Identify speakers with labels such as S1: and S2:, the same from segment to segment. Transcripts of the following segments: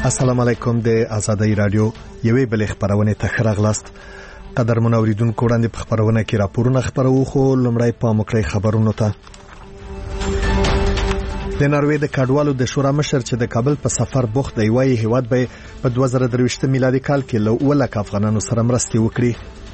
S1: السلام علیکم د آزادۍ رادیو یوې بلې خبرونه ته ښه راغلاست. قدرمن اوریدونکو وړاندې په خبرونه کې راپورونه خبرو خو لومړی پام وکړئ خبرونو ته. د ناروې د کډوالو د شورا مشر چې د کابل په سفر بوخت دی وايي هیواد به په 2023 میلادي کال کې له 1 لک افغانانو سره مرستې وکړي.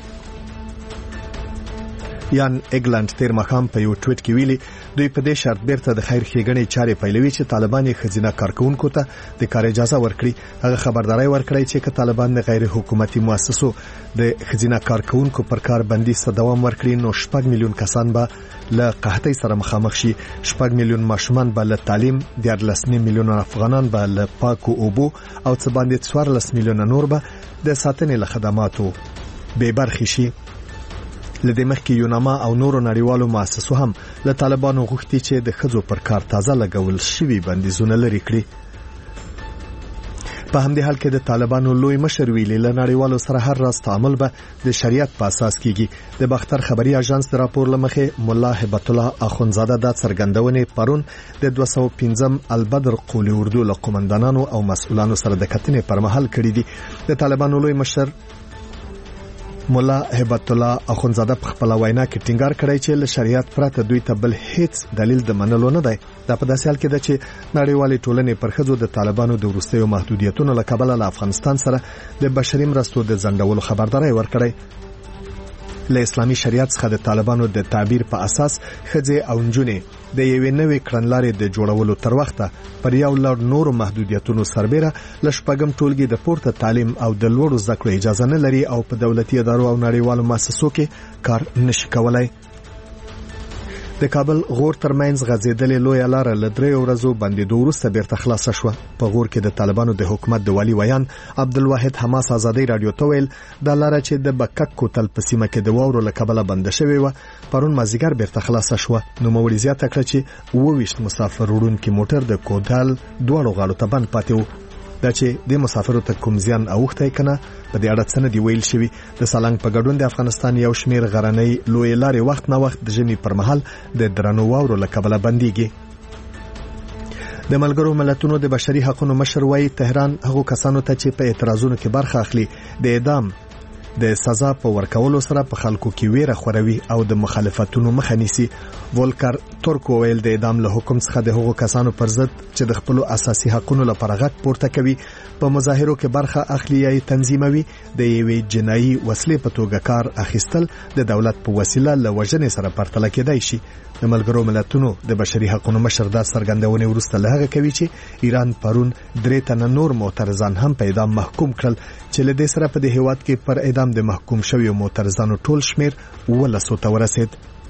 S1: یان اګلند تیر مخام په یو ټویټ کې ویلي دوی په دې شرط بیرته د خیر ښېګڼې چارې پیلوي چې طالبان یې ښځینه کارکونکو ته د کار اجازه ورکړي. هغه خبرداري ورکړی چې که طالبان د غیر حکومتي مؤسسو د ښځینه کارکونکو پر کار بندي څخه دوام ورکړي نو 6 میلیون کسان به له قحطۍ سره مخامخ شي. 6 میلیون ماشومان به له تعلیم، 13 میلیون افغانان به له پاکو اوبو او څه باندې 14 میلیون نور به د ساتنې له خدماتو بې برخې شي. لدې مخکې یوناما او نورو نړیوالو مؤسسو هم له طالبانو غوښتي چې د ښځو پر کار تازه لګول شوي بندیزونه لرې کړي. په همدې حال کې د طالبانو لوی مشر ویلي له نړیوالو سره هر راز تعامل به د شریعت په اساس کیږي. د باختر خبري اژانس د راپور لمخې مولا هبت الله اخونزاده د څرګندونې پرون د 215 البدر قولي اردو له قومندانانو او مسؤلانو سره د کتنې پر مهال کړي دي. د طالبانو لوی مشر مولا هبت الله اخونزاده په خپل وینا کې ټینګار کړی چې له شریعت پرته دوی ته بل هیڅ دلیل د منلو نه دی. دا په داسې حال کې ده چې نړیوالې ټولنې پر ښځو د طالبانو د وروستیو محدودیتونو له کبله له افغانستان سره د بشري مرستو د ځنډولو خبرداری ورکړی. له اسلامي شریعت څخه د طالبانو د تعبیر په اساس ښځې او نجونې د یوې نوې کړنلارې د جوړولو تر وخته پر یو لړ نورو محدودیتونو سربېره له شپږم ټولګي د پورته تعلیم او د لوړو زده کړو اجازه نه لري او په دولتي ادارو او نړیوالو مؤسسو کې کار نشي کولای. د کابل غور ترمنځ غځېدلې لویه لاره له 3 ورځو بندېدو وروسته بیرته خلاصه شوه. په غور کې د طالبانو د حکومت د والي ویان عبدالواحد حماس آزادۍ رادیو ته ویل دا لاره چې د بکک کوتل په سیمه کې د واورو له کبله بنده شوې وه پرون مازیګر بیرته خلاصه شوه. نوموړي زیاته کړه چې 22 مسافر وړونکي موټر د کوتل دواړو غاړو ته بند پاتې و. دا چې د مسافرو ته کوم زیان اوښتی کنه په دې اړه څه نه دی ویل شوی. د سالنګ په ګډون د افغانستان یو شمیر غرنۍ لوی لارې وخت نه وخت د ژمي پر مهال د درنو واورو له کبله بنديږي. د ملګرو ملتونو د بشري حقوقو مشر وايي تهران هغو کسانو ته چې په اعتراضونو کې برخه اخلي د اعدام د سزا په ورکولو سره په خلکو کې ویره خوروي او د مخالفتونو مخه نیسي. ولکر ترک ویل د اعدام له حکم څخه د هغو کسانو پر ضد چې د خپل اساسي حقوقو لپاره غږ پورته کوي په مظاهرو کې برخه اخلي یا تنظیموي د یوې جنایي وسلې په توګه کار اخیستل د دولت په وسیله له وژنې سره پرتله کېدای شي. د ملګرو ملتونو د بشري حقوقو مشر دا څرګندونې وروسته له هغه کوي چې ایران پرون 3 تنه نور معترضان هم په اعدام محکوم کړل چې له دې سره په دې هیواد کې پر اعدام د محکوم شویو معترضانو ټول شمیر 1200 ته ورسید.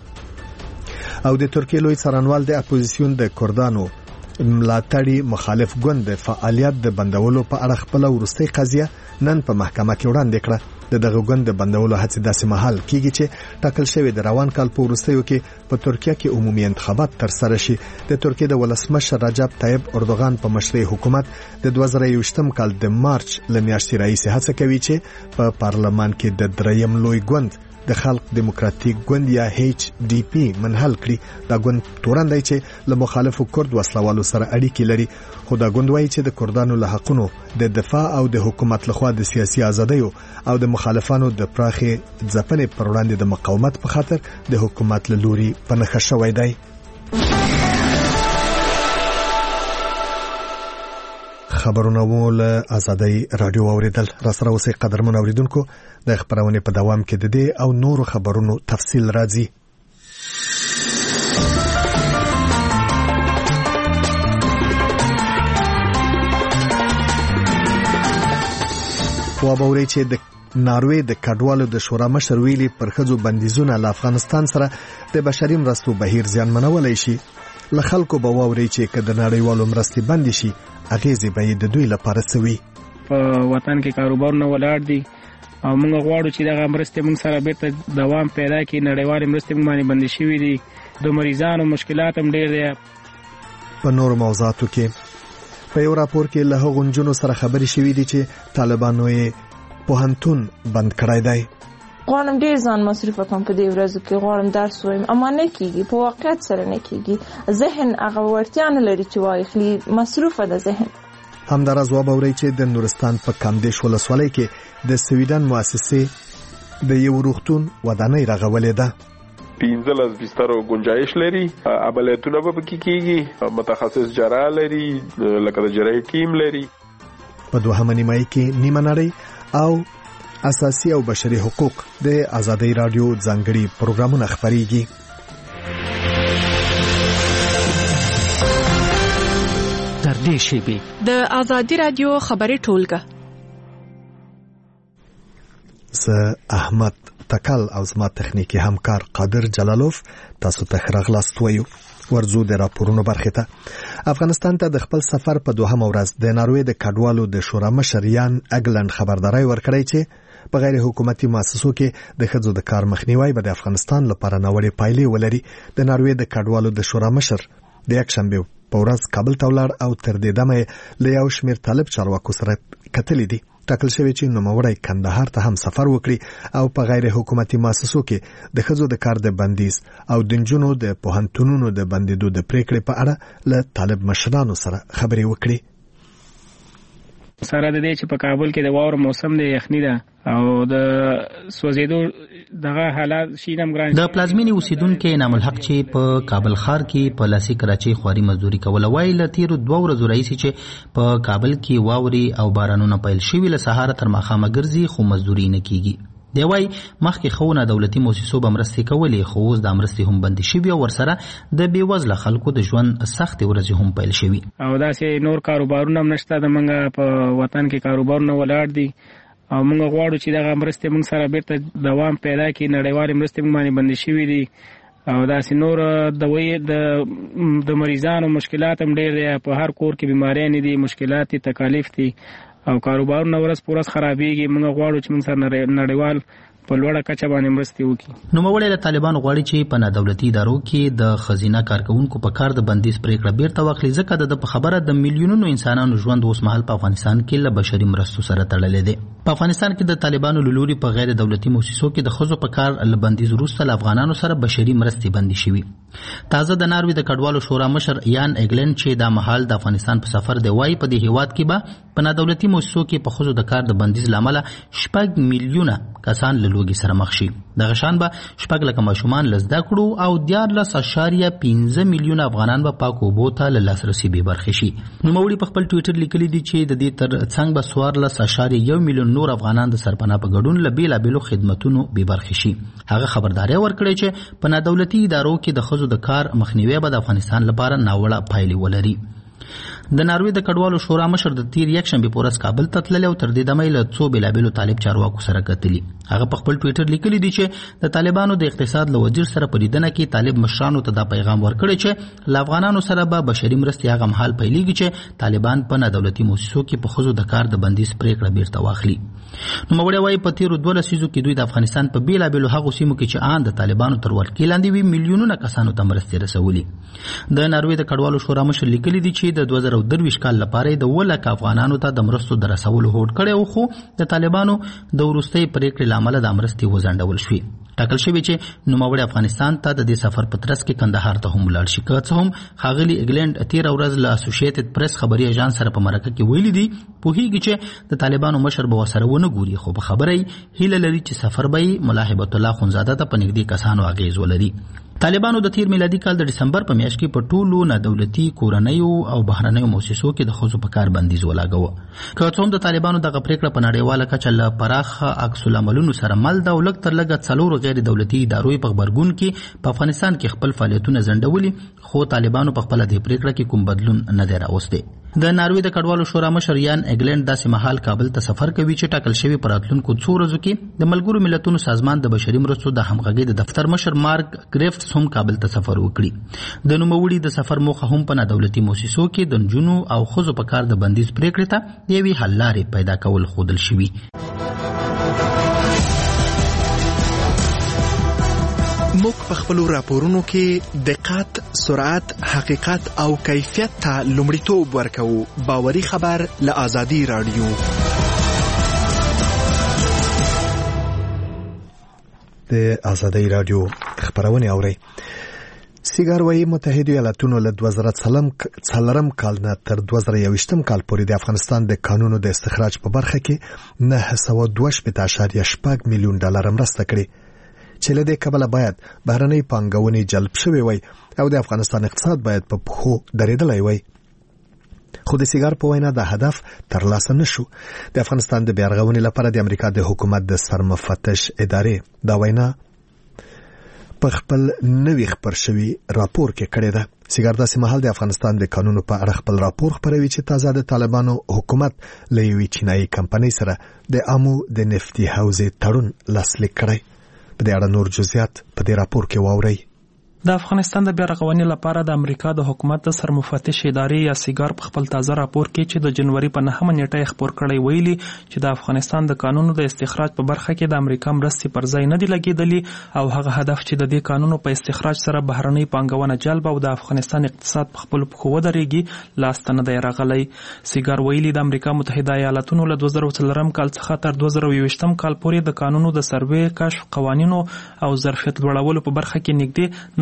S1: او د ترکیه لوی څارنوال د اپوزیسیون د کردانو ملاتړي مخالف ګوند د فعالیت د بندولو په اړه خپل وروستۍ قضیه نن په محکمه کې وړاندې کړه. دغه ګوند د بندولو هڅې داسې مهال کیږي چې ټاکل شوی د روان کال په وروستیو کې په ترکیه کې عمومي انتخابات تر سره شي. د ترکیه د ولسمشر رجب طیب اردوغان په مشرۍ حکومت د 2023 کال د مارچ له میاشتې راهیسې هڅه کوي چې په پارلمان کې د دریم لوی ګوند د خلق دیموکراتیک ګوند یا HDP منحل کړي. دا ګوند تورندای چې له مخالفو کرد وسلوالو سره اړیکې لري خو دا ګوند وایي چې د کردانو له حقونو د دفاع او د حکومت لخوا د سیاسي ازادیو او د مخالفانو د پراخې ځپنې پر وړاندې د مقاومت په خاطر د حکومت له لوري په نښه شوی دی. خبرونه مو له آزادۍ رادیو اوریدل. را سره اوسئ قدرمن اوریدونکو. د خبرونه په دوام کې د دې او نورو خبرونو تفصیل راځي. وابوري چې د ناروې د کډوالو د شورا مشر ویلي پر ښځو بندیزونه له افغانستان سره د بشري مرستو بهیر زیانمنولی شي. له خلکو به واوري چې که د نړیوالو مرستې بندې شي اغیزې به د دوی لپاره سوي.
S2: په وطن کې کاروبارونه ولاړ دي او موږ غواړو چې دغه مرستې موږ سره بیرته دوام پیدا کړي. نړیوالې مرستې موږ باندې بندې شوي دي. د مریضانو مشکلات هم ډېر دي.
S1: په نورو موضوعاتو کې په یو راپور کې له هغو نجونو سره خبرې شوي دي چې طالبانو یې پوهنتون بند کړی دی.
S3: غواړم ډېر ځان مصرف کړم په دې ورځو کې، غواړم درس وایم، اما نه کېږي، په واقعیت سره نه کېږي. ذهن هغه وړتیا نه لري چې واخلي، مصروفه ده ذهن.
S1: همداراز وبوري چې د نورستان په کامدیش ولسوالۍ کې د سویډن مؤسسې د یو روغتون ودانۍ رغولې ده.
S4: 15 بسترو گنجایش لري، عملیاتونه به پکې کیږي، متخصص جراح لري، لکه د جراحي ټیم لري.
S1: په دوهمه نیمایي کې نیمه نړۍ او اساسي او بشري حقوق د آزادۍ رادیو ځانګړي پروګرامونه خبريږي.
S5: تر دې شیبې
S6: د آزادۍ رادیو خبري ټولګه
S1: زه احمد تکل او زما تخنیکی همکار قادر جلالوف تاسو ته خراغلاست وایو. ورزو د راپورونو برخه ته افغانستان ته د خپل سفر په دوهمه ورځ د ناروې د کډوالو د شورا مشر یان اګلند خبرداري ورکړی چې په غیر حکومتي مؤسسو کې د ښځو د کار مخنیوي به د افغانستان لپاره نوړې پایلې ولري. د ناروې د کډوالو د شورا مشر د یک شنبه په ورځ کابل ته ولاړ او تر دې دمه له یو شمېر طالب چارواکو سره کتلې دي. ټاکل شوی چې نوموړی کندهار ته هم سفر وکړي او په غیر حکومتي مؤسسو کې د ښځو د کار د بندیز او د نجونو د پوهنتونونو د بندیدو د پریکړې په اړه له طالب مشرانو سره خبرې وکړي.
S2: سره د دې چې په کابل کې د واورو موسم دی، یخني ده او د سوځېدو دغه حالات شینم ګران.
S5: د پلازمینې اوسیدونکو ناملحق چې په کابل ښار کې په لاسي کراچۍ خواري مزدوري کوله وایي له تیرو 2 ورځو راهیسې چې په کابل کې واوري او بارانونه پیل شوي له سهار تر ماښامه ګرځي خو مزدوري نه کیږي. دی وایي مخکې خونه دولتي مؤسسو به مرستې کولې خو اوس د مرستې هم بندي شوي او ورسره د بېوزله خلکو د ژوند سختې ورځې هم پیل شوي
S2: او داسې نور کاروبارونه هم نشته. د موږ په وطن کې کاروبارونه ولاړ دي او موږ غواړو چې دغه مرستې موږ سره بیرته دوام پیدا کړي. نړیوالې مرستې موږ باندې بندي شوي دي او داسې نور د مریضانو مشکلات هم ډېر دي. په هر کور کې بیماریانې دي، مشکلات دي، تکالیف دي او کاروبارونه ورځ په ورځ خرابېږي. موږ غواړو چې موږ سره نړیوال په لوړه کچه باندې مرستې وکړي.
S5: نوموړی له طالبانو غواړي چې په نادولتي ادارو کې د خزینه کارکونکو په کار د بندیز پریکړه بیرته واخلي ځکه د په خبره د میلیونونو انسانانو ژوند اوس مهال په افغانستان کې له بشري مرستو سره تړلې دی. په افغانستان کې د طالبانو له لوري په غیر دولتي مؤسسو کې د ښځو په کار له بندیز وروسته له افغانانو سره بشري مرستې بندي شوي. تازه د ناروې د کډوالو شورا مشر یان اګلند چې دا مهال د افغانستان په سفر دی وایي په دې هیواد کې به په نادولتي مؤسسو کې په ښځو د کار د بندیز لامل 6 میلیونه کسان له لوږې سره مخ شي. دغه شان به 6 لک ماشومان له زده کړو او 14.5 میلیونه افغانان به پاکو اوبو ته له لاسرسي بې برخې شي. نوموړي په خپل ټویټر لیکلي دي چې د دې تر څنګ به 14.1 میلیون نور افغانان د سرپناه په ګډون له بیلابېلو خدمتونو بې برخې شي. هغه خبرداري ورکړې چې په نادولتي ادارو کې د ښځو د کار مخنیوي به د افغانستان لپاره ناوړه پایلې ولري. د ناروې د کډوالو شورا مشر د تیر یک شنبه په ورځ کابل ته تللی او تر دې دمه له څو بیلابېلو طالب چارواکو سره کتلي. هغه په خپل ټویټر لیکلي دي چې د طالبانو د اقتصاد له وزیر سره په لیدنه کې طالب مشرانو ته دا پیغام ورکړی چې له افغانانو سره به بشري مرستې هغه مهال پیلېږي چې طالبان په نادولتي مؤسسو کې په ښځو د کار د بندیز پریکړه بیرته واخلي. نوموړی وایي په تیرو 2 لسیزو کې دوی د افغانستان په بیلابېلو هغو سیمو کې چې ان د طالبانو تر ولکې لاندې وي میلیونونه کسانو ته مرستې رسولي. د ناروې د کډوالو شورا مشر لیکلي دي چې د 2023 کال لپاره د 1 لک افغانانو ته د مرستو د رسولو هوډ کړی او خو د طالبانو د وروستۍ پریکړې لامل د مرستې وځنډول شوې. ټاکل شوی چې نوموړی افغانستان ته د دې سفر په ترڅ کې کندهار ته هم ولاړ شي. که څه هم ښاغلي اګلند تیر ورځ له اسوسییټډ پریس خبري اژانس سره په مرکه کې ویلي دي پوهیږي چې د طالبانو مشر به وسره ونه ګوري خو په خبره هیله لري چې سفر به ملا هبت الله خونزاده ته په نږدې کسانو اغیز ولري. طالبانو د تیر میلادي کال د دسمبر په میاشت کې په ټولو نادولتي کورنیو او بهرنیو مؤسسو کې د ښځو په کار بندیز ولاګاوه. که څه هم د طالبانو دغه پریکړه په نړیواله کچه له پراخه عکس العملونو سره مل ده او لږ تر لږه 4 غیر دولتي ادارو په خبرګون کې په افغانستان کې خپل فعالیتونه ځنډولي خو طالبانو په خپل دې پریکړه کې کوم بدلون نه دی راوستی. د ناروې د کډوالو شورا مشر یان اګلند داسې مهال کابل ته سفر کوي چې ټاکل شوی پر راتلونکو 2 ورځو کې د ملګرو ملتونو سازمان د بشري مرستو د همغږۍ د دفتر مشر مارک گریفټس هم کابل ته سفر وکړي. د نوموړي د سفر موخه هم په نادولتي مؤسسو کې د نجونو او ښځو په کار د بندیز پریکړې ته یوې حل لارې پیدا کول ښودل شوي.
S7: موږ په خپل راپورونو کې دقت، سرعت، حقیقت او کیفیت ته لومړیتوب ورکوو. باوري خبر له آزادۍ رادیو.
S1: د آزادۍ رادیو خبرونه اوري. سیګار وايي متحده ایالاتونو له 2003 کال نه تر 2021 کال پورې د افغانستان د قانونو د استخراج په برخه کې 902.8 میلیون ډالر مرسته کړې چې له دې کبله باید بهرنۍ پانګونې جلب شوې وي او د افغانستان اقتصاد باید په پخو درېدلی وي. خو د سیګار په وینا د هدف ترلاسه نشو. د افغانستان د بیارغونې لپاره د امریکا د حکومت د سرمفتش ادارې دا وینا په خپل نوې خبر شوی راپور کې کړې ده. سیګار داسې مهال د افغانستان د قانونو په اړه خپل راپور خپروي چې تازه د طالبانو حکومت له یوې چینایي کمپنۍ سره د امو د نفتي حوزې تړون لاسلیک کړی. په دې اړه نور جزئیات په دې راپور کې واورئ.
S8: د افغانستان د بیارغونې لپاره د امریکا د حکومت د سرمفتش ادارې یا سیګار په خپل تازه راپور کې چې د جنوري په 9 نیټه خبر کړی ویلي چې د افغانستان د قانونو د استخراج په برخه کې د امریکا مرستې پر ځای نه دی لګیدلی او هغه هدف چې د دې قانونو په استخراج سره بهرنۍ پانګونه جلب او د افغانستان اقتصاد په خپل پښو ودرېږي لاسته نه دی راغلی. سیګار ویلي د امریکا متحده ایالاتونو له 2004 کال څخه تر 2020 کال پورې د قانونو د سروې کشف قوانینو او ظرفیت لوړولو په برخه کې نږدې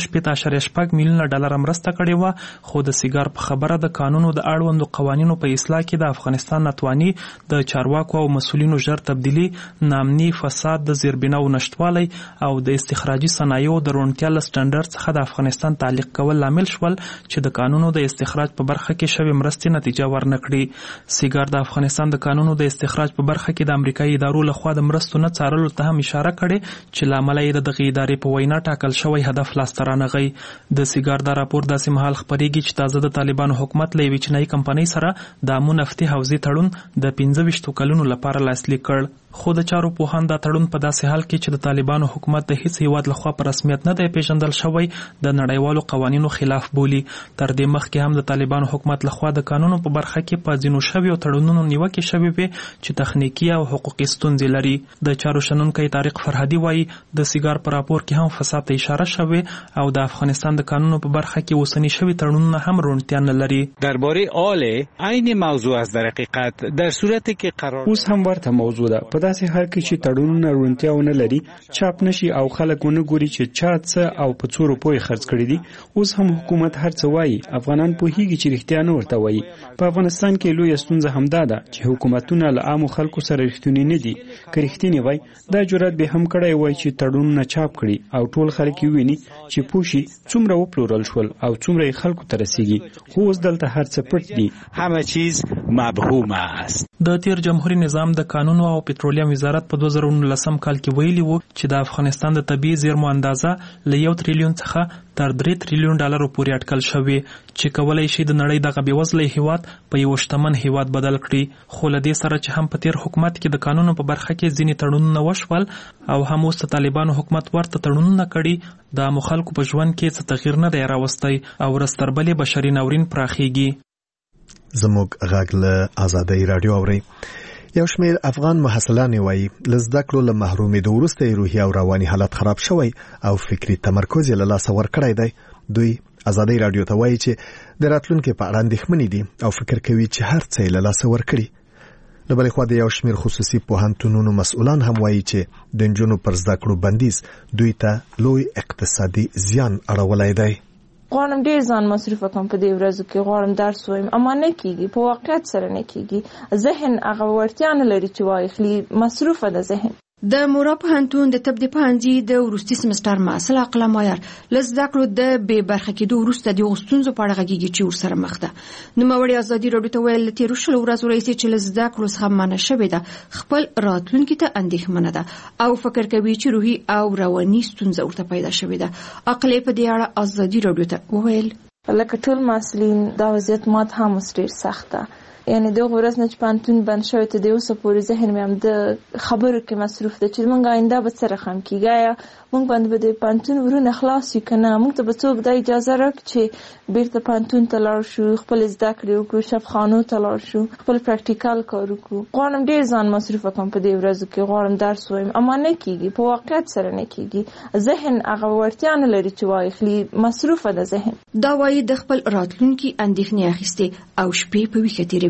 S8: 902.8 میلیون ډالر مرسته کړې و. خو د سیګار په خبره د قانونو د اړوندو قوانینو په اصلاح کې د افغانستان ناتواني د چارواکو او مسولینو ژر تبدیلی نامني فساد د زیربناو نشټوالی او د استخراجي صنایعو د روڼتیا له سټنډرډ څخه د افغانستان تعلیق کول لامل شول چې د قانونو د استخراج په برخه کې شوی مرستې نتیجه ورنکړي. سیګار د افغانستان د قانونو د استخراج په برخه کې د امریکایي ادارو لخوا د مرستو نه څارلو ته هم اشاره کړې چې لامل یې د دغه ادارې په وینا ټاکل شوی هدف لاسترانغی. د سیګار دا راپور داسې مهال خبرېږي چې تازه د طالبانو حکومت له یوې چینایي کمپنۍ سره د امو نفتي حوزې تړون د 25 کلونو لپاره لاسلیک کړ. خو د چارو پوهان دا تړون په داسې حال کې چې د طالبانو حکومت د هیڅ هیواد لخوا په رسمیت نه دی پیژندل شوی د نړیوالو قوانینو خلاف بولي. تر دې مخکې هم د طالبانو حکومت لخوا د قانونو په برخه کې په ځینو شویو تړونونو نیوکې شوې وې چې تخنیکی او حقوقي ستونزې لري. د چارو شنونکی طارق فرهادي وایي د سیګار په راپور کې هم فساد ته اشاره شوې او د افغانستان د قانونو په برخه کې اوسنی شوی تړونونه هم روڼتیا نه لري.
S9: درباره آل عین موضوع است در حقیقت در صورتی که قرار
S10: اوس هم ورته موضوع ده په داسې حال کې چې تړونونه روڼتیا ونه لري چاپ نشي او خلک ونه ګوري چې چا څه او په څو روپۍ خرڅ کړي دي. اوس هم حکومت هر څه وایي افغانان پوهیږي چې رښتیا نه ورته وایي. په افغانستان کې لوی ستونزه همدا ده چې حکومتونه له عامو خلکو سره رښتونی نه دي. که رښتینی وای دا جرأت به هم کړی وای چې تړونونه چاپ کړي او ټول خلک ویني چې پوښي څومره وپلورل شول او څومره خلکو ته رسیږي. خو اوس دلته هر څه پټ دي.
S9: همه چیز مبهوم است.
S8: د تیر جمهوریت نظام د قانونو او پټرولیم وزارت په 2019 کال کې ویلي وو چې د افغانستان د طبيعي زیرمو اندازه له 1 تریلیون څخه تر 3 تریلیون ډالر پورې اټکل شوی چې کولای شي د نړۍ دغه بېوزله هیواد په یو شتمن هیواد بدل کړي. خو له دې سره چې هم په تیر حکومت کې د قانونو په برخه کې ځینې تړونونه وشول او هم اوس د طالبانو حکومت ورته تړونونه کړي د عامو خلکو په ژوند کې څه تغییر نه دی راوستی او ورستربلې بشري ناورین پراخیږي.
S1: زموږ غږ له آزادۍ رادیو اوري. یو شمېر افغان محصلان وایي له زده کړو له محرومېدو وروسته روحي او رواني حالت خراب شوی او فکری تمرکز یې له لاسه ورکړی دی. دوی آزادۍ رادیو ته وایي چې د راتلونکي په اړه اندېښمنې دي او فکر کوي چې هر څه یې له لاسه ورکړي. له بلې خوا د یو شمېر خصوصي پوهنتونونو مسؤلان هم وایي چې د نجونو پر زده کړو بندیز دوی ته لوی اقتصادي زیان اړولی دی.
S3: غواړم ډیر ځان مصرف کړم په دې ورځو کې غواړم درس وایم اما نه کیږي په واقعیت سره نه کیږي. ذهن هغه ورتیا نه لري چې واخلي مصروفه ده ذهن.
S6: د مورا پوهنتون د طب د پوهنځي د وروستي سمستر محصل عقله مایر لزده کړو د بې برخه کېدو وروسته د غوښتنځو په اړه غږیږي چې ورسره مخ ده. نوموړی ازادي راډیو ته ویل تیر شل ورځې راځي چې لزده کړو څخه منع شوې ده خپل راتلونکي ته اندېښمنه ده او فکر کوي چې روحي او رواني ستونزه ورته پیدا شوې ده. عقله په دې اړه ازادي راډیو ته وویل
S3: لکه ټول مسلین دا وضعیت مات هم ډیر سخته یعنی د غورز نه پانتون بند شوی ته د اوسه پورې ذهن مې هم د خبرو کې مصروف ده چې مونږ آینده به سره خم کیږي مونږ باندې به د پانتون ورونه خلاص کنه مونږ ته به څوک د اجازه راک چې بیرته پانتون ته لاړ شو خپل زده کړې وکړو شفخانو ته لاړ شو خپل پریکټیکل کار وکړو. غواړم ډیر ځان مصروف کړم په دې ورځو کې غواړم درس وایم اما نه کیږي په واقعیت سره نه کیږي. ذهن هغه ورتیا نه لري چې واخلي مصروفه ده ذهن.
S6: دا وایي د خپل راتلونکي اندېښنې اخیستي او شپې په ویښه تیروي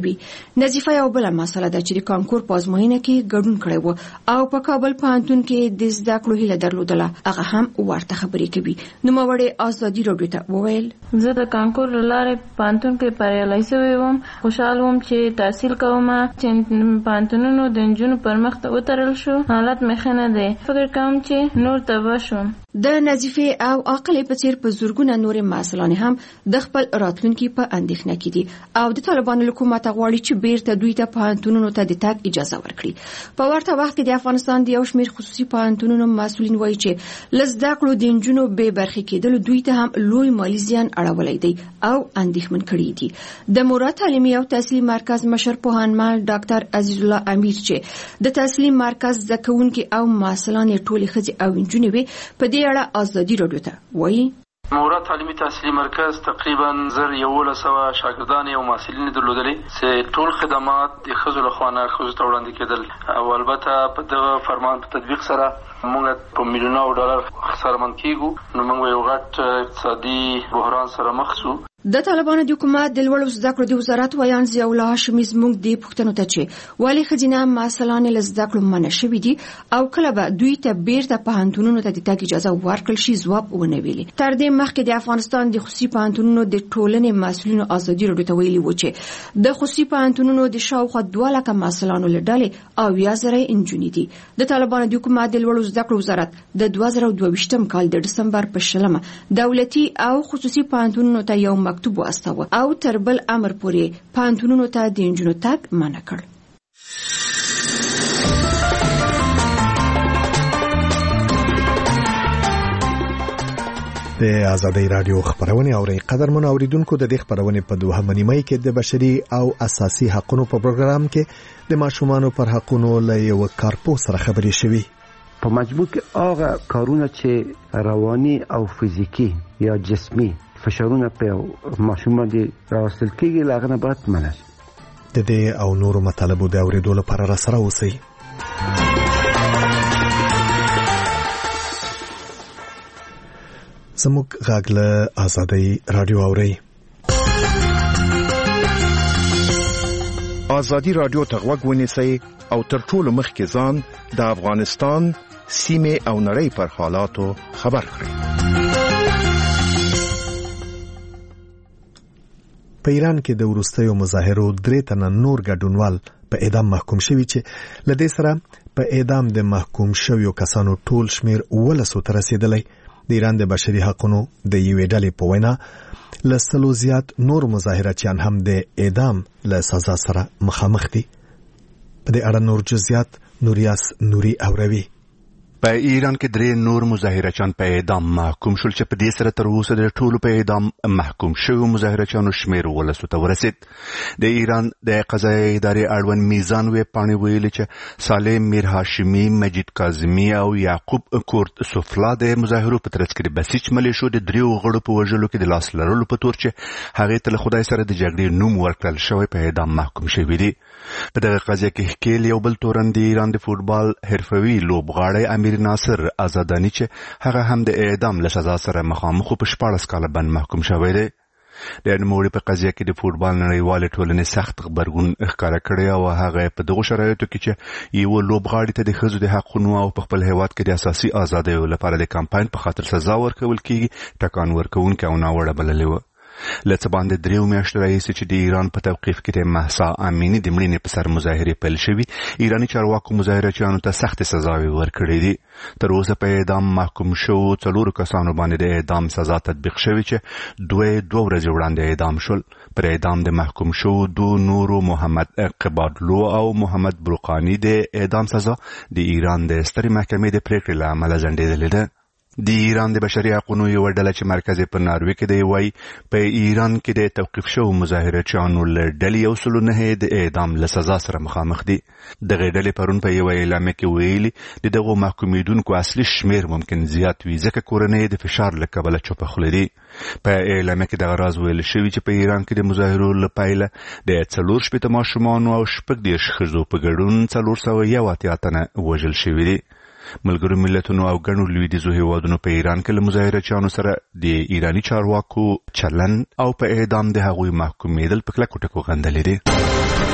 S6: کوي. نظیفه یو بل مسله ده چې د کانکور په ازموینه کې ګډون کړی و او په کابل پوهنتون کې د زده کړو هیله درلودله. هغه هم ورته خبرې کوي. نوموړې ازادي راډیو ته وویل
S3: زه د کانکور لاره پوهنتون کې بریالۍ شوې وم. خوشحال وم چې تحصیل کوم چې پوهنتونونو د نجونو پر مخ ته وترل شو. حالت مې ښه نه دی. فکر کوم چې نور تباه شوم.
S6: د نظیفه او عاقلې په څیر په زورګونه نورې مسلانې هم د خپل راتلونکي په اندېښنه کې دي او د طالبانو حکومت غواړي چې بیرته دوی ته پوهنتونونو ته د تګ اجازه ورکړي. په ورته وخت کې د افغانستان د یو شمېر خصوصي پوهنتونونو مسؤلین وایي چې له زده کړو د نجونو بې برخې کېدل دوی ته هم لوی مالي زیان اړولی دی او اندېښمن کړي دي. د مراد تعلیمي او تحصیلي مرکز مشر پوهنمل ډاکټر عزیز الله امیر چې د تحصیلي مرکز زده کوونکي او مسلانې ټولې ښځې او نجونې وي په دې اړه ازادي راډیو ته وایي
S11: مورد تعلیمي تحصیلي مرکز تقریبا 1100 شاګردان او محصلین درلودلې چې ټول خدمات د ښځو لخوا نه ښځو ته وړاندې کېدل او البته په دغه فرمان په تطبیق سره موږ په میلیونونو ډالر خساره مند کیږو. نو موږ یو غټ اقتصادي بحران سره مخ شو.
S6: د طالبانو د حکومت د لوړو زده کړو د وزارت ویان ضیاء الله هاشمي زموږ د پوښتنو ته چې ولې ښځینه مسلانې له زده کړو منع شوي دي او کله به دوی ته بیرته پوهنتونونو ته د تګ اجازه ورکړل شي ځواب ونه ویلي. تر دې مخکې د افغانستان د خصوصي پوهنتونونو د ټولنې مسؤلینو ازادي راډیو ته ویلي و چې د خصوصي پوهنتونونو د شاوخوا 2 لکه مسلانو له ډلې او 1000 انجونې دي. د طالبانو د حکومت د لوړو زده کړو وزارت د 2022 کال د دسمبر په 10 دولتي او خصوصي پوهنتونونو ته یو مکتوب واستاوه او تر بل امر پورې پوهنتونونو ته د انجونو تګ منع کړ.
S1: د آزادۍ رادیو خبرونه اوري. قدرمن اوریدونکو د دې خبرونه په 2 نیمه کې د بشري او اساسي حقوقو په پروګرام کې د ماشومانو پر حقوقو له یو کارپو سره خبرې شوي.
S12: په مجموع کې هغه کارونه چې رواني او فزیکی یا جسمي فشارونه په ماشومان دي راوستل کېږي لاغنه باید منع شي.
S1: د دې او نورو مطالبو د اوریدو لپاره را سره اوسئ. زموږ غږ له آزادۍ رادیو اوري.
S13: آزادي رادیو ته غوږ ونیسئ او تر ټولو مخکې ځان د افغانستان سیمې او نړۍ پر حالاتو خبر کړئ. په ایران کې د وروستیو مظاهرو 3 تنه نور ګډونوال په اعدام محکوم شوي چې لدې سره په اعدام د محکوم شویو کسانو ټول شمیر 19 ته رسیدلی. د ایران د بشري حقوقو د یوې ډلې په وینا له 100 زیات نور مظاهرچیان هم د اعدام له سزا سره مخامخ دي. په دې اړه نور جزئیات نوریاس نوري اوروي.
S14: په ایران کې 3 نور مظاهرچیان په اعدام محکوم شول چې په دې سره تر اوسه د ټولو په اعدام محکوم شویو مظاهرچیانو شمیر 19 ته ورسید. د ایران د قضایي ادارې اړوند میزان وې پاڼې ویلي چې سالم میر هاشمي، مجید کاظمي او یعقوب کورد سفلا د مظاهرو په ترڅ کې بسیج ملیشو د 3 غړو په وژلو کې د لاس لرلو په تور چې هغه ته خدای سره د جګړې نوم ورکړل شوی په اعدام محکوم شوی دي. په دغه قضیه کې حکیل یو بل تورن د ایران د فوتبال حرفوي لوبغاړی امیر ناصر آزادانی چې هغه هم د اعدام له سزا سره مخامخ په 14 کاله باندې محکوم شوی دی. د نوموړي په قضیه کې د فوتبال نړیوال ټولنې سخت خبرګون ښکاره کړی او هغه په دغه شرایطو کې چې یو لوبغاړي ته د ښځو د حقونو او په خپل هیواد کې د اساسي ازادیو لپاره د کمپاین په خاطر سزا ورکول کېږي ټکان ورکوونکی او ناوړه بللی و. لڅ باندې 3 میاشتې راهیسې چې د ایران په توقیف کې د مهسا امینی د مړینې په سر مظاهرې پیل شوي، ایراني چارواکو مظاهرچیانو ته سخت سزاوي ورکړې دي. تر اوسه په اعدام محکوم شو 4 کسانو باندې د اعدام سزا تطبیق شوی چې 2 ورځې وړاندې اعدام شول. پر اعدام د محکوم شو 2 نورو محمد قبادلو او محمد برقانی د اعدام سزا د ایران د سترې محکمې د پریکړې له امله ځنډېدلې ده. د ایران د بشري حقوقو یو ډله چې مرکز په ناروې کې دی وایي په ایران کې د توقیف شو مظاهرچیانو له ډلې 19 د اعدام له سزا سره مخامخ دي. دغه ډلې پرون په یو اعلامیه کې ویلي د دغو محکومیدونکو اصلي شمیر ممکن زیات وي ځکه کورنۍ د فشار له کبله چوپه خوله دي. په اعلامیه کې دغه راز ویل شوی چې په ایران کې د مظاهرو له پیله د 4 ماشومانو او 10 ښځو په ګډون 481 تنه وژل شوي دي. ملګرو ملتونو او ګڼو لویدیځو هیوادونو په ایران کې له مظاهرچیانو سره د ایراني چارواکو چلن او په اعدام د هغوی محکومیدل په کلکو ټکو غندلې دي.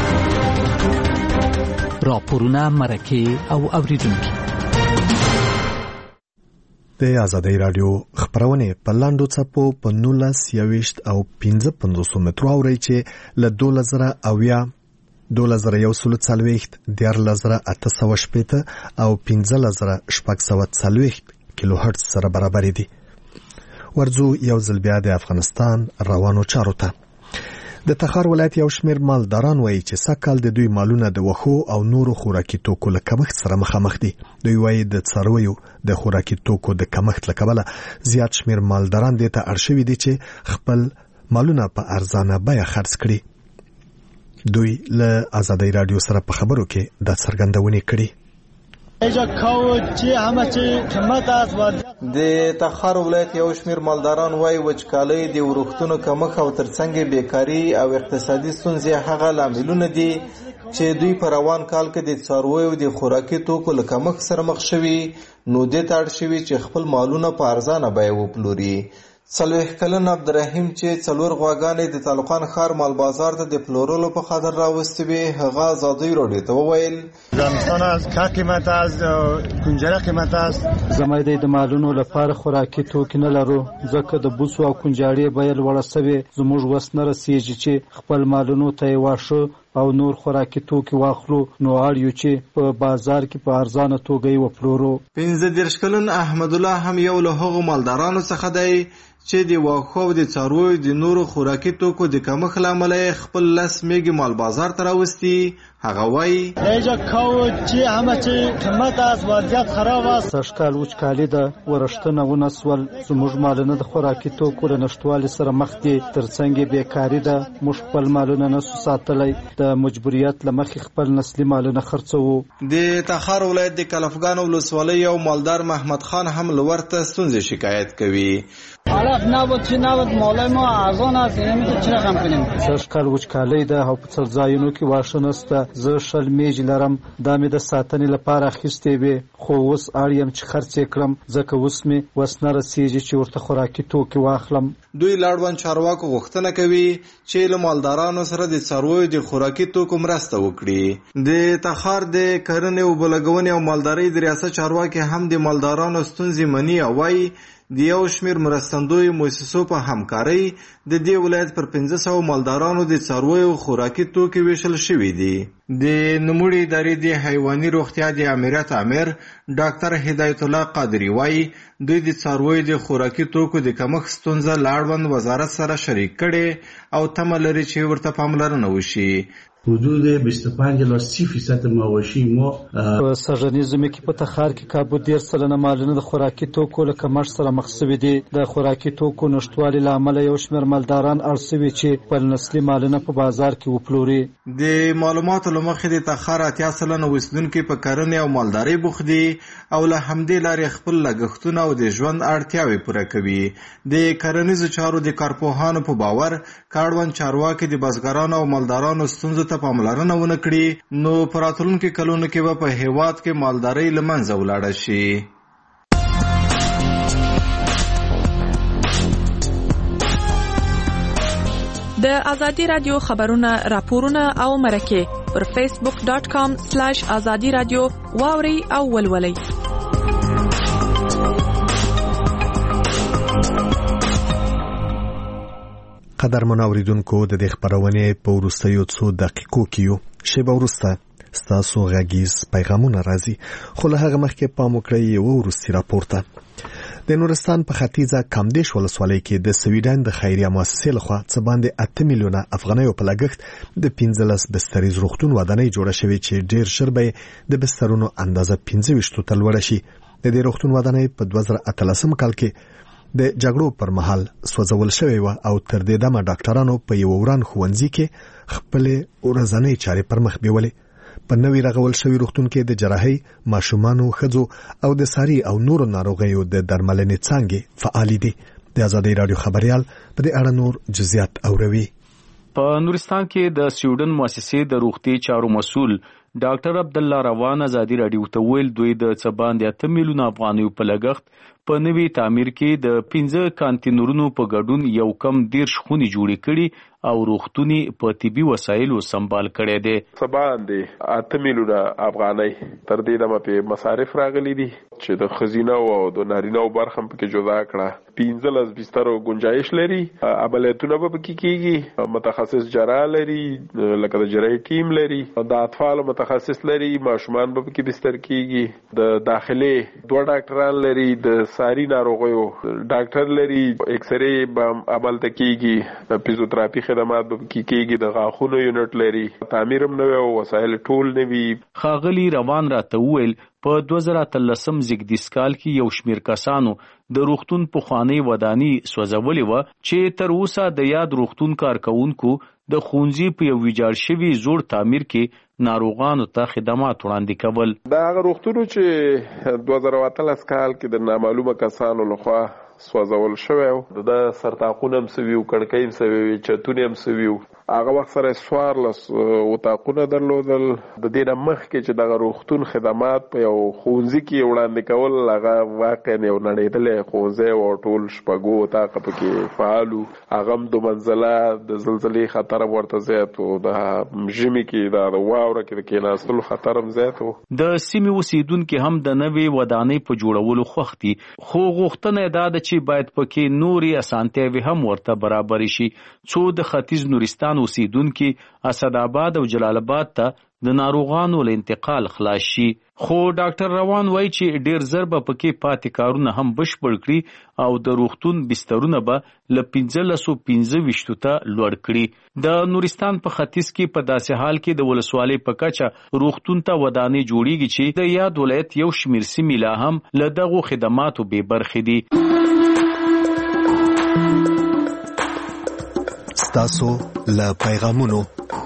S9: راپورونه، مرکې او اوریدونکو.
S1: د آزادۍ رادیو خبرونه په لاندو څپو په 19 او 15 مترو اوري چې له 2000 2140 10880 او 15640 کیلو هرتز سره برابر دي. ورځو یو ځل بیا د افغانستان روانو چارو ته. د تخار ولایت یو شمېر مالداران وایي چې سږکال د دوی مالونه د وښو او نورو خوراکي توکو له کمښت سره مخامخ دي. دوی وایي د څارویو د خوراکي توکو د کمښت له کبله زیات شمېر مالداران دې ته اړ شوي دي چې خپل مالونه په ارزانه بیه خرڅ کړي. دوی له آزادۍ رادیو سره په خبرو کې د څرګندونې کړي.
S15: د تخار ولایت یو شمېر مالداران وایي وچکالۍ، د ورښتونو کمښت او ترڅنګ بیکاري او اقتصادي ستونزې هغه لاملونه دي چې دوی په روان کال کې د څارویو د خوراکي توکو له کمښت سره مخ شوي، نو دې ته اړ شوي چې خپل مالونه په ارزانه بیه وپلوري. 40 کلن عبدالرحیم چې 4 غواګانې د طالقان ښار مال بازار ته د پلورلو په خاطر راوستې وې، هغه آزادۍ راډیو ته وویل:
S16: زمستان از کا قیمت است، کنجره قیمت است.
S17: زموږ د مالونو لپاره خوراکي توکي نه لرو، ځکه د بوسو او کنجاړې بیه لوړه سوې. زموږ وس نه رسیږي چې خپل مالونو ته یې واښه او نور خوراکي توکي واخلو، نو اړ یو چې په بازار کې په ارزانه توګه یې وپلورو.
S15: 15 کلن احمد الله هم یو له هغو مالدارانو څخه دی چې د واښو او د څارویو د نورو خوراکي توکو د کمښت له امله خپل 10 میږي مال بازار ته راوستي. هغه وایي:
S17: سږکال وچکالي ده، ورښتونه ونسول، زموږ مالونه د خوراکي توکو له نشتوالي سره مخ دي، ترڅنګ بیکاري ده، موږ خپل مالونه نسو ساتلی، د مجبوریت له مخې خپل نسلي مالونه خرڅوو.
S15: د تخار ولایت د کلفګان ولسوالۍ یو مالدار محمد خان هم له ورته ستونزې شکایت کوي.
S18: علف نبود چی نبود، مالای ما ارزان است، نمیدونم چی رقم کنیم.
S17: سږکال وچکالۍ ده او په څل ځایونو کې واښه نشته. زه 100 میږي لرم، دا مې د ساتنې لپاره اخیستې وې، خو اوس اړ یم چې خرڅ یې کړم، ځکه اوس مې وس نه رسیږي چې ورته خوراکي توکي واخلم.
S15: دوی لاړوند چارواکو غوښتنه کوي چې له مالدارانو سره د څارویو د خوراکي توکو مرسته وکړي. د تخار د کرنې او بلګونې او مالدارۍ د ریاست چارواکي هم د مالدارانو ستونزې مني او وایي د یو شمېر مرستندوی مؤسسو په همکارۍ د دې ولایت پر 1500 مالدارانو د څارویو خوراکي توکي ویشل شوي دي. د نوموړي ادارې د حیواني روغتیا د امریت امیر ډاکټر هدایت الله قادری وایي دوی د څارویو د خوراکي توکو د کمښت ستونزه له اړوند وزارت سره شریک کړي او تمه لري چې ورته پاملرنه وشي.
S19: حدود 25% مواشی ما
S17: په سږنیزو کې په تخار کې کابو 13 مالونه د خوراکي توکو له کمښت سره مخ شوي دي. د خوراکي توکو نشتوالي له امله یو شمېر مالداران اړ شوي چې خپل نسلي مالونه په بازار کې وپلوري.
S15: د معلوماتو له مخې د تخار 80% اوسیدونکي په کرنې او مالدارۍ بوخت دي او له همدې لارې خپل لګښتونه او د ژوند اړتیاوې پوره کوي. د کرنیزو چارو د کارپوهانو په باور کاروان چارواکي د بزګرانو او مالدارانو ستونزو ته پاملرنه ونه کړي، نو په راتلونکو کلونو کې به په هیواد کې مالدارۍ له منځه ولاړه شي.
S20: د آزادی رادیو خبرونه، راپورونه او مرکې پر facebook.com/azadi radio واوري او ولولئ.
S1: قدر منوریدونکو د دې خبرونه په ورستیو څو دقیقو کې یو شیبه ورسته ستاسو غږیز پیغامونه راځي، خو له هغه مخکې پام وکړئ یو ورستي راپورته. د نورستان په ختیځه کامدیش ولسوالۍ کې د سویډن د خیریه مؤسسې لخوا څه باندې 8 میلیونه افغانیو په لګښت د 15 بستریز روغتون ودانۍ جوړه شوې چې ډیر ژر به د بسترونو اندازه 25 ته لوړه شي. د دې روغتون ودانۍ په 2013 کال کې د جګړو پر مهال سوځول شوی و او تر دې دمه ډاکټرانو په یو وران ښوونځي کې خپل ورځنی چارې پر مخ بیولې. په نوې رغول شوی روغتون کې د جراحي، ماشومانو، ښځو او د ساري او نورو ناروغیو د درملنې څانګې فعال دي. د آزادۍ رادیو خبريال په دې اړه نور جزئیات اوروي.
S21: په نورستان کې د سویډن مؤسسې د روغتي چارو مسؤل ډاکټر عبد الله روان ازادي رادیو ته ویل دوی د څه باندې 8 میلیونه افغانیو په لګښت په نوي تعمیر کې د 15 کانتینرونو په ګډون یو کم 10 خونې جوړې کړي او روغتونی په طبي وسایلو سمبال کړي دي.
S4: سبان دي 8 میلیونه افغانۍ تر دې دمه په مصارف راغلي دي چې د خزینه او د نارینه برخه په کې جدا کړه. 15 بسترو گنجائش لري، عملیاتونه به پکې کیږي، متخصص جراح لري، لکه د جراحي ټیم لري، د اطفال متخصص لري، ماشومان به پکې بستر کیږي، د داخلي 2 ډاکټران لري، د ساري ناروغیو ډاکټر لري، ایکس ری به عمل کیږي، د فزیوتراپي خدمات به پکې کیږي، د غاښونو یونټ لري، تعمیرم نوي او وسایل ټول نوي.
S21: خاغلی روان راته ویل په 2013 زیږدیز کال کې یو شمیر کسانو د روغتون په خوانی ودانی سوځولې و چې تر اوسه د یاد روغتون کارکونکو د خونځي په یو ویجاړ شوی زوړ تعمیر کې ناروغانو ته خدمات وړاندې کول.
S4: دا هغه روغتون چې 2013 کال کې د نامعلومه کسانو لخوا سوځول شوی و، د سرطاقونه هم سوي و، کړکۍ هم سوي وي، چتونه هم سوي و. هغه وخت سره 14 اتاقونه درلودل. د دې نه مخکې چې دغه روغتون خدمات په یو ښوونځي کې وړاندې کول، هغه واقعا یو نړېدلی ښوونځی و، ټول شپږو اتاقه پکې فعال و. هغه هم 2 منزله، د زلزلې خطر هم ورته زیات و، د ژمي کې د واوره کې د کېناستلو خطر هم زیات و.
S21: د سیمې اوسیدونکي هم د نوې ودانۍ په جوړولو خوښ دي، خو غوښتنه یې دا ده چې باید پکې نورې اسانتیاوې هم ورته برابر شي څو د ختیځ نورستان اوسیدونکي اسد آباد او جلال آباد ته د ناروغانو له انتقال خلاص شي. خو ډاکټر روان وایي چې ډیر زر به پکې پاتې کارونه هم بشپړ کړي او د روغتون بسترونه به له 1525 ته لوړ کړي. د نورستان په ختیځ کې په داسې حال کې د ولسوالۍ په کچه روغتون ته ودانۍ جوړیږي چې د یاد ولایت یو شمیر سیمې لا هم له دغو خدماتو بې برخې دي.
S1: ستاسو له پیغامونو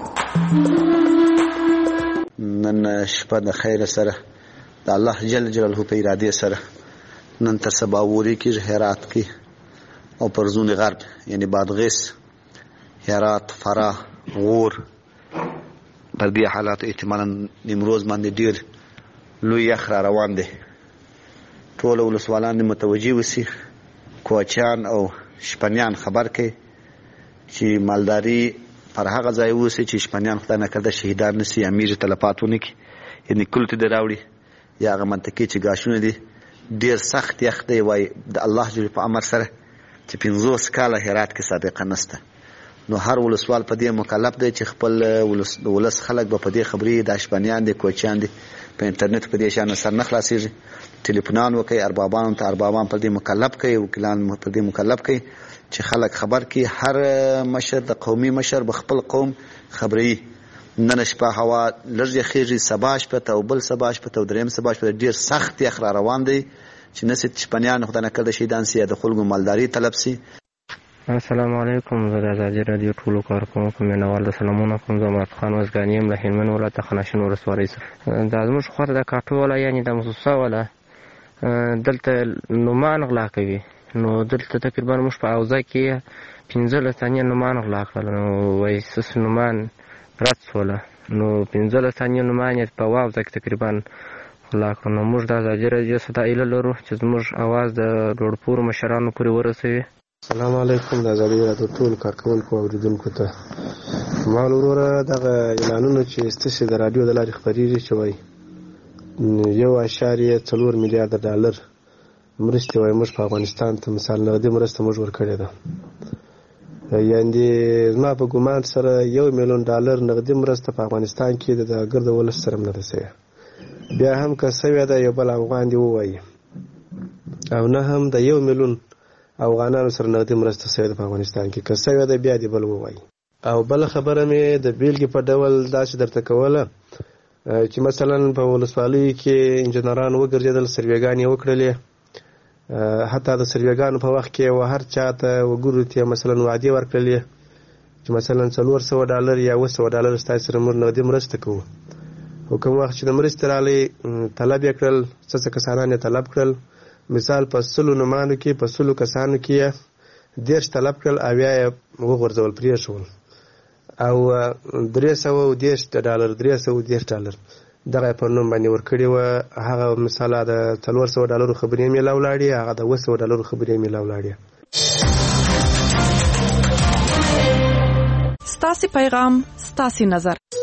S22: نن شپه د خیر سره د الله جل جلاله په اراده سره نن تر سبا ووري کې هرات کې او پرزون غرب یعنی بادغیس، هرات، فراه، غور پر دې حالات احتمالاً نیمروز باندې ډیر لوی یخ را روان دي. ټول ولسوالان متوجي وسی، کوچیان او شپنیان خبر کوي چې مالداري پر هغه ځای اوسي چې شپنیان خدای نه کړه شهیدان نشي، امیر تلفاتونه کی یعنی کلت دی راوړي یا هغه منطقي چې گاشونه دي ډیر سخت یخ دی. وای د الله جل په امر سره چې 15 کاله هرات کې سابقه نشته، نو هر ولسوال په دې مکلف دی چې خپل ولس خلک به په دې خبرې د شپنیان دي، کوچیان دي، په انټرنیټ په دې شان سر نه خلاصيږي، ټلیفونان وکي، اربابان ته اربابان په دې مکلف کوي، وکیلان په دې مکلف کوي چې خلک خبر کی. هر مشر د قومي مشر بخپل قوم خبري. نن شپه هوا لږه خېږي، سبا شپه ته او بل سبا شپه ته او دریم سبا شپه ډیر سخت یخ را روان دی چې نسیت شپنیان خدای نه کړه شهیدان سي، د خلکو مالداري طلب سي.
S23: السلام علیکم، زه د ازادي رادیو ټولو کارکونکو مینوال د سلامونه کوم. زه محمد خان وزګانی یم له هلمند ولایت خناشین ولسوالۍ څخه. دا زموږ خواته د کاټو ولا یعنی د مخصوصه ولا دلته نومان غلا کوي، نو دلته تقریبا موږ په اوضاع کې 15 ثانیې نومان غلا کړل، نو وایي سس نومان رد سوله، نو 15 ثانیې نومان یې په واوضاع کې تقریبا غلا کړل. نو موږ د ازادي رادیو څخه دا ایله لرو چې زموږ اواز د لوړپوړو مشرانو پورې ورسوي.
S24: السلام علیکم، د ازادي رادیو ټول کارکونکو او اوریدونکو ته مال وروره دغه اعلانونه چې ستاسو د رادیو د لارې خبرېږي چې وایي 1.4 میلیارډ ډالر مرستې وایي موږ په افغانستان ته مثال نغدي مرسته موږ ورکړې ده. یعنې زما په ګمان سره 1 میلیون ډالر نغدي مرسته په افغانستان کې د ګرد ولس سره نه ده سوې. بیا هم که سوې ده یو بل افغان دې ووایي، او نه هم د 1 میلیون افغانانو سره نغدي مرسته سوې ده په افغانستان کې، که سوې ده بیا دې بل ووایي. او بل خبره مې د بیلګې په ډول داسې درته کوله چې مثلا په ولسوالیو کې انجنیران وګرځېدل، سروېګانې وکړلې، حتی د سروېګانو په وخت کې هر چا ته وګورو ته مثلا وعدې ورکړلې چې مثلا $400 یا $200 ستاسو سره موږ نغدي مرسته کوو. او کوم وخت چې د مرستې راغلی طلب یې کړل، څه کسانان یې طلب کړل، مثال په 100 نومانو کې په 100 کسانو کې 10 طلب کړل، 80 یې وغورځول، پرېښول. او $310 دغه په نوم باندې ورکړی و. هغه مثلا د $400 خبرې میلاو لاړې، هغه د $200 خبرې میلاو لاړې.
S20: ستاسو پیغام ستاسو نظر.